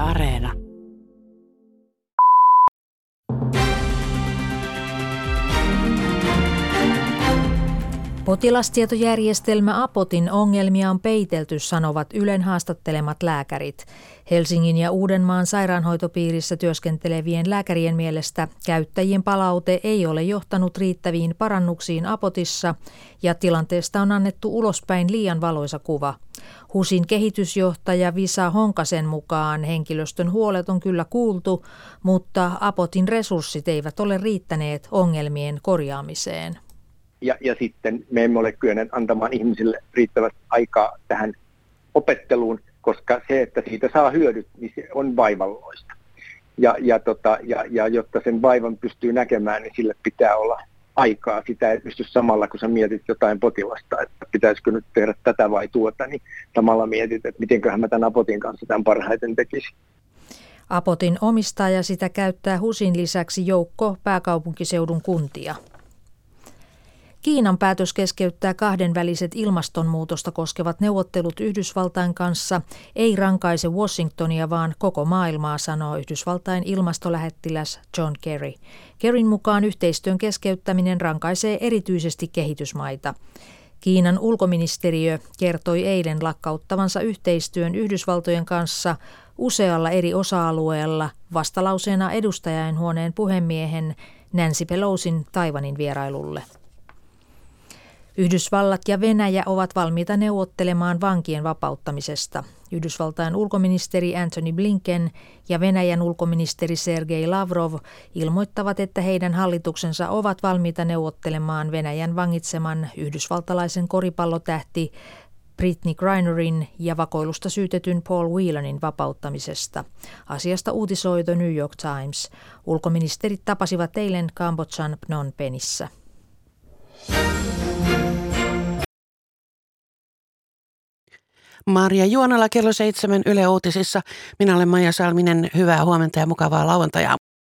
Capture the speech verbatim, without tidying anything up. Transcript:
Areena. Potilastietojärjestelmä Apotin ongelmia on peitelty, sanovat Ylen haastattelemat lääkärit. Helsingin ja Uudenmaan sairaanhoitopiirissä työskentelevien lääkärien mielestä käyttäjien palaute ei ole johtanut riittäviin parannuksiin Apotissa ja tilanteesta on annettu ulospäin liian valoisa kuva. HUSin kehitysjohtaja Visa Honkasen mukaan henkilöstön huolet on kyllä kuultu, mutta Apotin resurssit eivät ole riittäneet ongelmien korjaamiseen. Ja, ja sitten me emme ole kyenneet antamaan ihmisille riittävästi aikaa tähän opetteluun, koska se, että siitä saa hyödyt, niin se on vaivalloista. Ja, ja, tota, ja, ja jotta sen vaivan pystyy näkemään, niin sille pitää olla aikaa. Sitä ei pysty samalla, kun sä mietit jotain potilasta, että pitäisikö nyt tehdä tätä vai tuota, niin samalla mietit, että mitenköhän mä tämän Apotin kanssa tämän parhaiten tekisin. Apotin omistaja sitä käyttää HUSin lisäksi joukko pääkaupunkiseudun kuntia. Kiinan päätös keskeyttää kahdenväliset ilmastonmuutosta koskevat neuvottelut Yhdysvaltain kanssa ei rankaise Washingtonia, vaan koko maailmaa, sanoo Yhdysvaltain ilmastolähettiläs John Kerry. Kerryn mukaan yhteistyön keskeyttäminen rankaisee erityisesti kehitysmaita. Kiinan ulkoministeriö kertoi eilen lakkauttavansa yhteistyön Yhdysvaltojen kanssa usealla eri osa-alueella vastalauseena edustajainhuoneen puhemiehen Nancy Pelosin Taiwanin vierailulle. Yhdysvallat ja Venäjä ovat valmiita neuvottelemaan vankien vapauttamisesta. Yhdysvaltain ulkoministeri Antony Blinken ja Venäjän ulkoministeri Sergei Lavrov ilmoittavat, että heidän hallituksensa ovat valmiita neuvottelemaan Venäjän vangitseman yhdysvaltalaisen koripallotähti Brittney Grinerin ja vakoilusta syytetyn Paul Wheelanin vapauttamisesta. Asiasta uutisoi The New York Times. Ulkoministerit tapasivat eilen Kambodžan Phnom Penhissä. Maria Juonala kello seitsemän Yle Uutisissa. Minä olen Maija Salminen. Hyvää huomenta ja mukavaa lauantajaa.